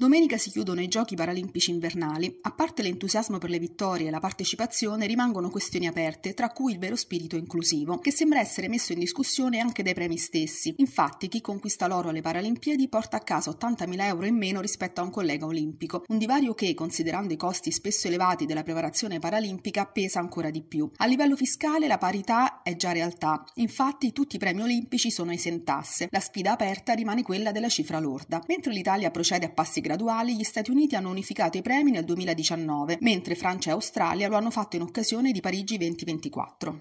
Domenica si chiudono i Giochi Paralimpici invernali. A parte l'entusiasmo per le vittorie e la partecipazione, rimangono questioni aperte, tra cui il vero spirito inclusivo, che sembra essere messo in discussione anche dai premi stessi. Infatti, chi conquista l'oro alle Paralimpiadi porta a casa 80.000 euro in meno rispetto a un collega olimpico, un divario che, considerando i costi spesso elevati della preparazione paralimpica, pesa ancora di più. A livello fiscale la parità è già realtà, infatti tutti i premi olimpici sono esentasse. La sfida aperta rimane quella della cifra lorda. Mentre l'Italia procede a passi graduali, gli Stati Uniti hanno unificato i premi nel 2019, mentre Francia e Australia lo hanno fatto in occasione di Parigi 2024.